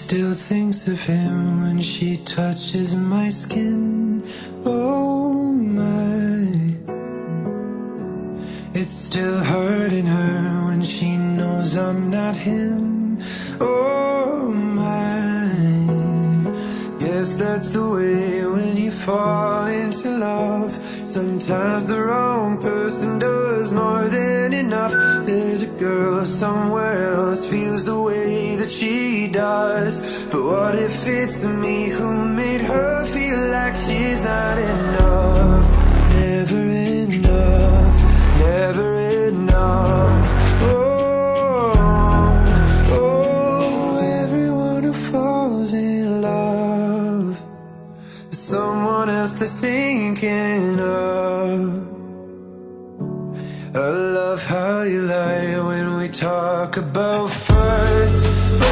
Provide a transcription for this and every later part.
still thinks of him when she touches my skin. Oh my, it's still hurting her when she knows I'm not him. Oh my, guess that's the way when you fall into love. Sometimes the wrong person does more than enough. There's a girl somewhere else feels the way that she does. But what if it's me who made her feel like she's not enough? Never enough, never enough. Oh, everyone who falls in love, someone else they're thinking of. I love how you lie when we talk about first.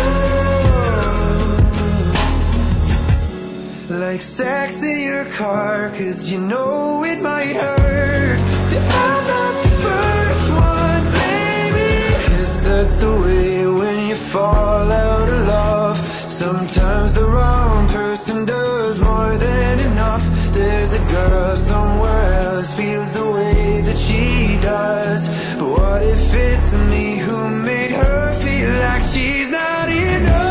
Like sex in your car, 'cause you know it might hurt that I'm not the first one, baby. Yes, that's the way when you fall out of love. Sometimes the wrong person does more than enough. There's a girl somewhere else feels the way that she does. But what if it's me who made her feel like she's not enough?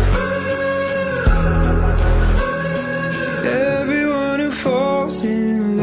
In